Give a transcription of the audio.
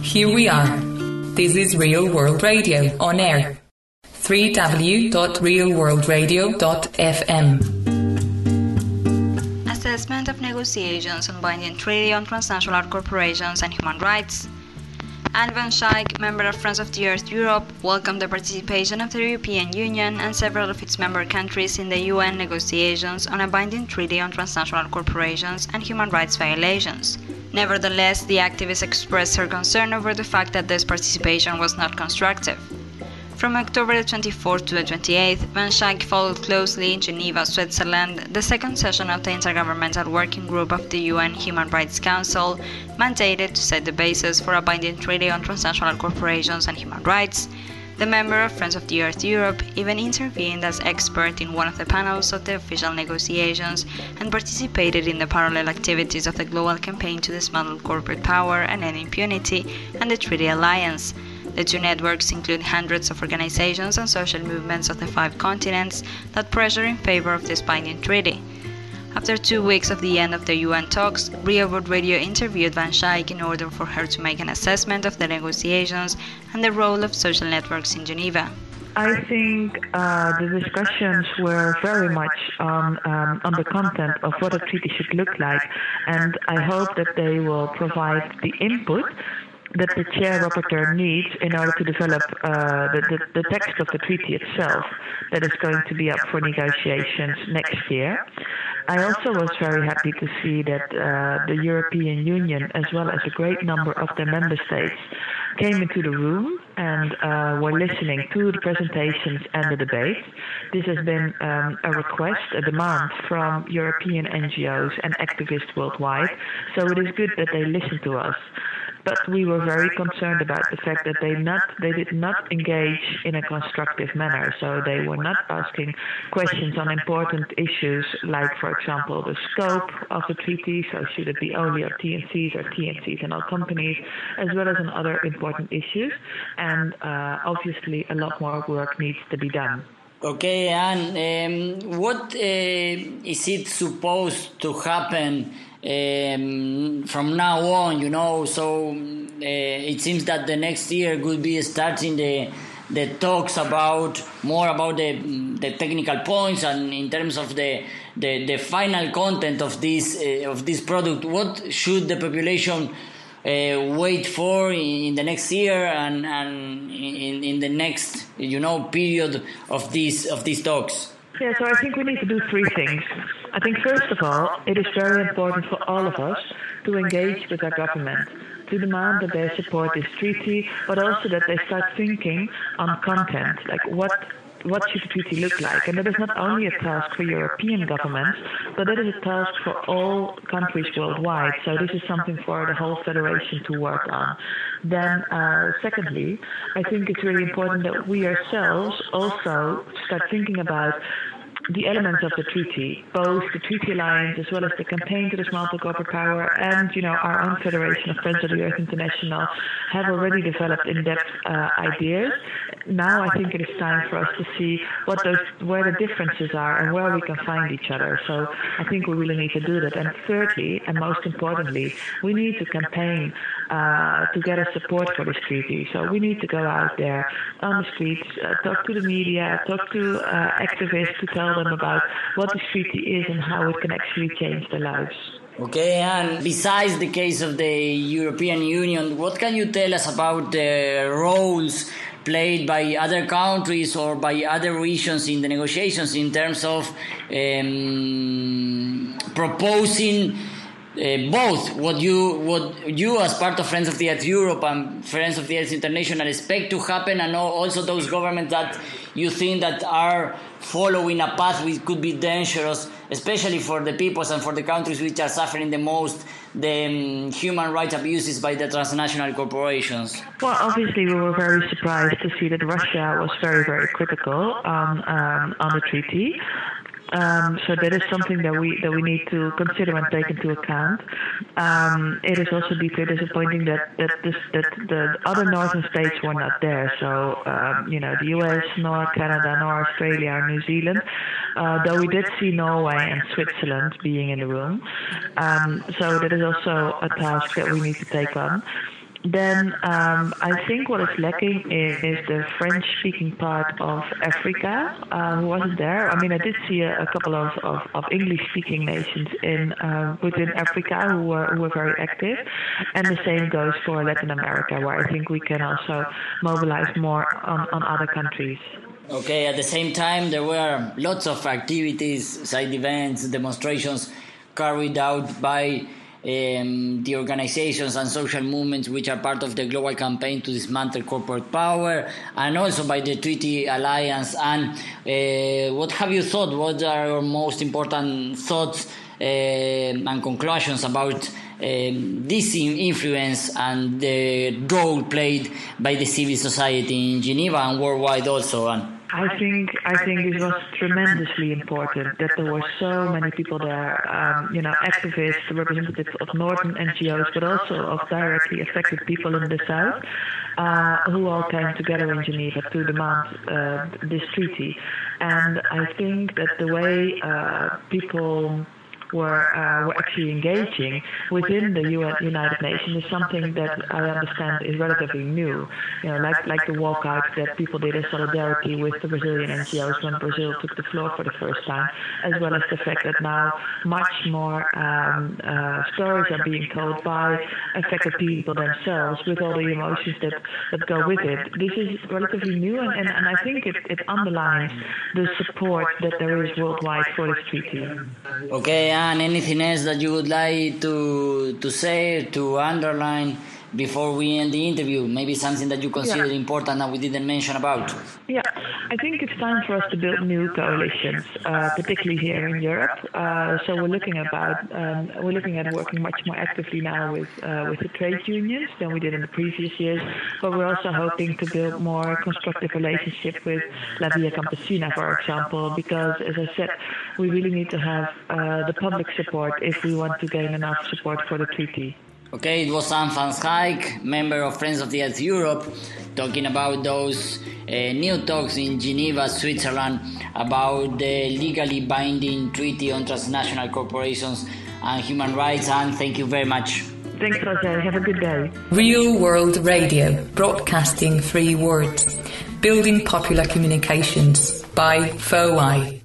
Here we are. This is Real World Radio on air. www.realworldradio.fm. Assessment of negotiations on binding treaty on transnational corporations and human rights. Anne van Schaik, member of Friends of the Earth Europe, welcomed the participation of the European Union and several of its member countries in the UN negotiations on a binding treaty on transnational corporations and human rights violations. Nevertheless, the activist expressed her concern over the fact that this participation was not constructive. From October the 24th to the 28th, Van Schaik followed closely in Geneva, Switzerland, the second session of the Intergovernmental Working Group of the UN Human Rights Council, mandated to set the basis for a binding treaty on transnational corporations and human rights. The member of Friends of the Earth Europe even intervened as expert in one of the panels of the official negotiations and participated in the parallel activities of the Global Campaign to Dismantle Corporate Power and End Impunity and the Treaty Alliance. The two networks include hundreds of organizations and social movements of the 5 continents that pressure in favor of this binding treaty. After 2 weeks of the end of the UN talks, Real World Radio interviewed Van Schaik in order for her to make an assessment of the negotiations and the role of social networks in Geneva. I think the discussions were very much on the content of what a treaty should look like, and I hope that they will provide the input that the chair rapporteur needs in order to develop the text of the treaty itself that is going to be up for negotiations next year. I also was very happy to see that the European Union, as well as a great number of the member states, came into the room and were listening to the presentations and the debate. This has been a request, a demand from European NGOs and activists worldwide, so it is good that they listen to us. But we were very concerned about the fact that they did not engage in a constructive manner. So they were not asking questions on important issues like, for example, the scope of the treaty. So should it be only of TNCs or TNCs and all companies, as well as on other important issues. And obviously, a lot more work needs to be done. Okay, and what is it supposed to happen from now on, so it seems that the next year could be starting the talks about the technical points and in terms of the final content of this product. What should the population wait for in the next year and in the next period of these talks? Yeah, so I think we need to do 3 things. I think first of all, it is very important for all of us to engage with our government, to demand that they support this treaty, but also that they start thinking on content, like what should the treaty look like? And that is not only a task for European governments, but that is a task for all countries worldwide. So this is something for the whole federation to work on. Then, secondly, I think it's really important that we ourselves also start thinking about the elements of the treaty, both the Treaty Alliance as well as the Campaign to Dismantle Corporate Power and, our own Federation of Friends of the Earth International have already developed in-depth ideas. Now I think it is time for us to see where the differences are and where we can find each other. So I think we really need to do that. And thirdly, and most importantly, we need to campaign to get a support for this treaty. So we need to go out there on the streets, talk to the media, talk to activists to tell them about what this treaty is and how it can actually change their lives. Okay, and besides the case of the European Union, what can you tell us about the roles played by other countries or by other regions in the negotiations in terms of proposing both what you as part of Friends of the Earth Europe and Friends of the Earth International expect to happen, and also those governments that you think that are following a path which could be dangerous, especially for the peoples and for the countries which are suffering the most the human rights abuses by the transnational corporations? Well, obviously we were very surprised to see that Russia was very, very critical on the treaty. So that is something that we need to consider and take into account. It is also deeply disappointing that the other northern states were not there. So the US, nor Canada, nor Australia or New Zealand. Though we did see Norway and Switzerland being in the room. So that is also a task that we need to take on. then I think what is lacking is the French-speaking part of Africa, who wasn't there. I mean, I did see a couple of English-speaking nations within Africa who were very active, and the same goes for Latin America, where I think we can also mobilize more on other countries. Okay, at the same time, there were lots of activities, side events, demonstrations carried out by the organizations and social movements which are part of the global campaign to dismantle corporate power, and also by the Treaty Alliance. And what have you thought? What are your most important thoughts and conclusions about this influence and the role played by the civil society in Geneva and worldwide also? I think this was tremendously important that there were so many people there, activists, representatives of northern NGOs, but also of directly affected people in the south, who all came together in Geneva to demand this treaty. And I think that the way people were actually engaging within the United Nations is something that I understand is relatively new. Like the walkout that people did in solidarity with the Brazilian NGOs when Brazil took the floor for the first time, as well as the fact that now much more stories are being told by affected people themselves with all the emotions that go with it. This is relatively new, and I think it underlines the support that there is worldwide for this treaty. Okay. And anything else that you would like to say, to underline before we end the interview? Maybe something that you consider important that we didn't mention about? Yeah, I think it's time for us to build new coalitions, particularly here in Europe. So we're looking at working much more actively now with the trade unions than we did in the previous years. But we're also hoping to build more constructive relationship with La Via Campesina, for example, because, as I said, we really need to have the public support if we want to gain enough support for the treaty. Okay, it was Anne van Schaik, member of Friends of the Earth Europe, talking about those new talks in Geneva, Switzerland, about the legally binding treaty on transnational corporations and human rights. And thank you very much. Thanks, Jose. Have a good day. Real World Radio, broadcasting 3 words, building popular communications by FOI.